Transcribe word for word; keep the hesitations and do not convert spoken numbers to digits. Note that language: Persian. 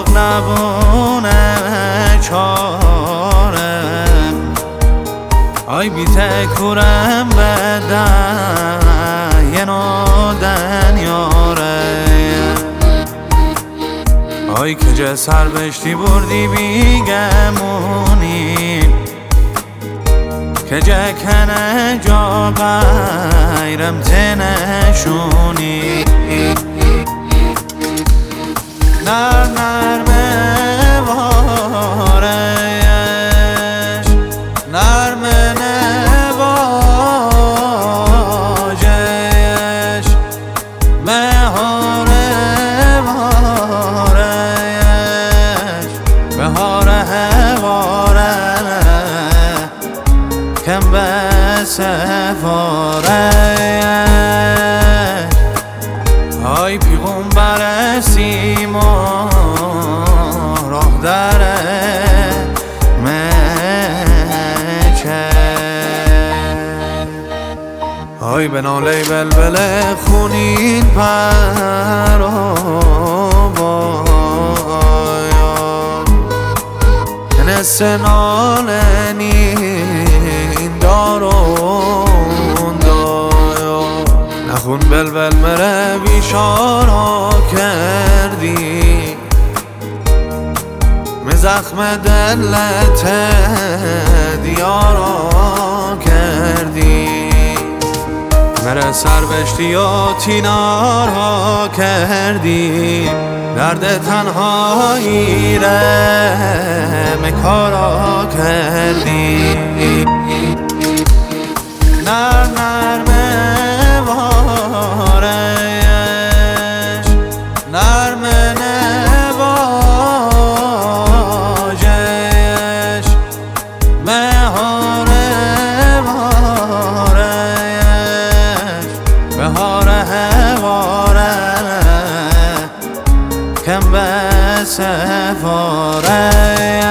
فراق نبونه چاره آی بی تکورم بدن یه نادن یاره آی که جه سر بشتی بردی بیگمونی که جه کنه جا غیرم تنشونی نر نرمه وارش نرمه نواجش مهاره وارش بهاره واره کم بسفاره آی پیغمبر سیما راه داره مچه آی به ناله بلبل خونین پر و باید نس ناله نین دارون دایا نخون بلبل مره بیشارا کردی می زخم دلت دیارا کردی مره سر بشتی و تینارا کردی درد تنهایی ره مکارا کردی نر نرمه وارش نرمه نواجش مهاره وارش بهاره واره کم بسفاره